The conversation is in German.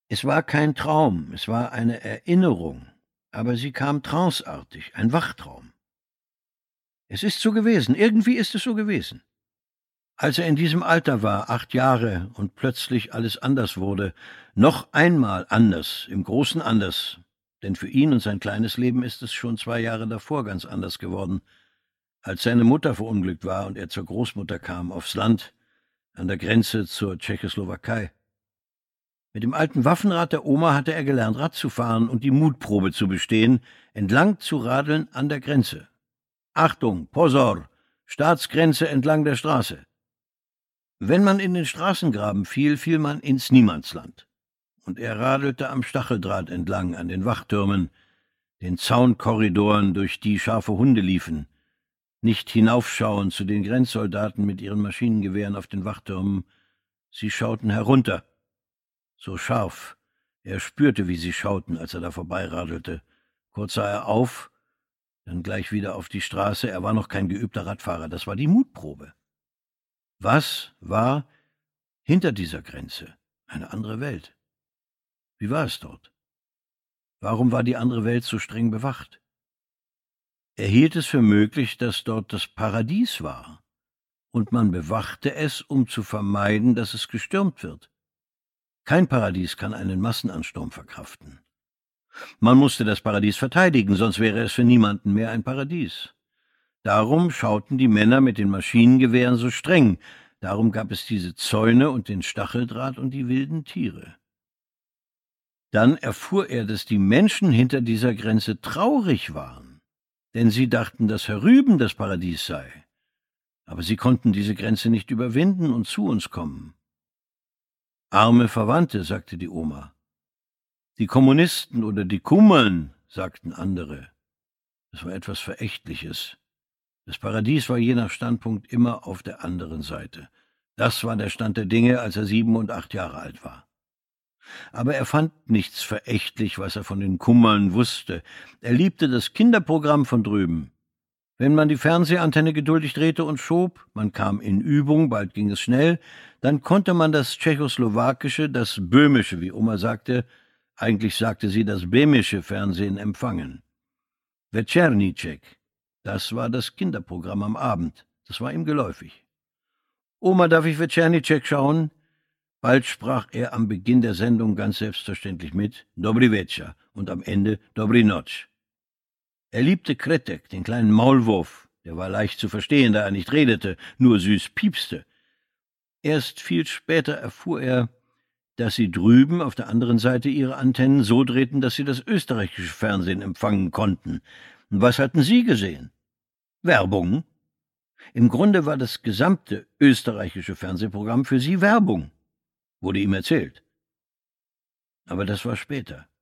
Es war kein Traum, es war eine Erinnerung, aber sie kam tranceartig, ein Wachtraum. Es ist so gewesen, irgendwie ist es so gewesen. Als er in diesem Alter war, 8 Jahre, und plötzlich alles anders wurde, noch einmal anders, im Großen anders, denn für ihn und sein kleines Leben ist es schon 2 Jahre davor ganz anders geworden, als seine Mutter verunglückt war und er zur Großmutter kam, aufs Land, an der Grenze zur Tschechoslowakei. Mit dem alten Waffenrad der Oma hatte er gelernt, Rad zu fahren und die Mutprobe zu bestehen, entlang zu radeln an der Grenze. Achtung, Pozor, Staatsgrenze entlang der Straße. Wenn man in den Straßengraben fiel, fiel man ins Niemandsland. Und er radelte am Stacheldraht entlang, an den Wachtürmen, den Zaunkorridoren, durch die scharfe Hunde liefen, nicht hinaufschauen zu den Grenzsoldaten mit ihren Maschinengewehren auf den Wachtürmen. Sie schauten herunter, so scharf. Er spürte, wie sie schauten, als er da vorbeiradelte. Kurz sah er auf, dann gleich wieder auf die Straße. Er war noch kein geübter Radfahrer, das war die Mutprobe. Was war hinter dieser Grenze? Eine andere Welt. Wie war es dort? Warum war die andere Welt so streng bewacht? Er hielt es für möglich, dass dort das Paradies war, und man bewachte es, um zu vermeiden, dass es gestürmt wird. Kein Paradies kann einen Massenansturm verkraften. Man musste das Paradies verteidigen, sonst wäre es für niemanden mehr ein Paradies. Darum schauten die Männer mit den Maschinengewehren so streng, darum gab es diese Zäune und den Stacheldraht und die wilden Tiere. Dann erfuhr er, dass die Menschen hinter dieser Grenze traurig waren, denn sie dachten, dass herüben das Paradies sei. Aber sie konnten diese Grenze nicht überwinden und zu uns kommen. Arme Verwandte, sagte die Oma. Die Kommunisten oder die Kummern, sagten andere. Das war etwas Verächtliches. Das Paradies war je nach Standpunkt immer auf der anderen Seite. Das war der Stand der Dinge, als er 7 und 8 Jahre alt war. Aber er fand nichts verächtlich, was er von den Kummern wusste. Er liebte das Kinderprogramm von drüben. Wenn man die Fernsehantenne geduldig drehte und schob, man kam in Übung, bald ging es schnell, dann konnte man das tschechoslowakische, das böhmische, wie Oma sagte, eigentlich sagte sie das böhmische Fernsehen empfangen. Večerníček, das war das Kinderprogramm am Abend, das war ihm geläufig. Oma, darf ich Večerníček schauen? Bald sprach er am Beginn der Sendung ganz selbstverständlich mit Dobrý večer und am Ende Dobrý noc. Er liebte Kretek, den kleinen Maulwurf, der war leicht zu verstehen, da er nicht redete, nur süß piepste. Erst viel später erfuhr er, dass sie drüben auf der anderen Seite ihre Antennen so drehten, dass sie das österreichische Fernsehen empfangen konnten. Und was hatten sie gesehen? Werbung. Im Grunde war das gesamte österreichische Fernsehprogramm für sie Werbung, wurde ihm erzählt. Aber das war später.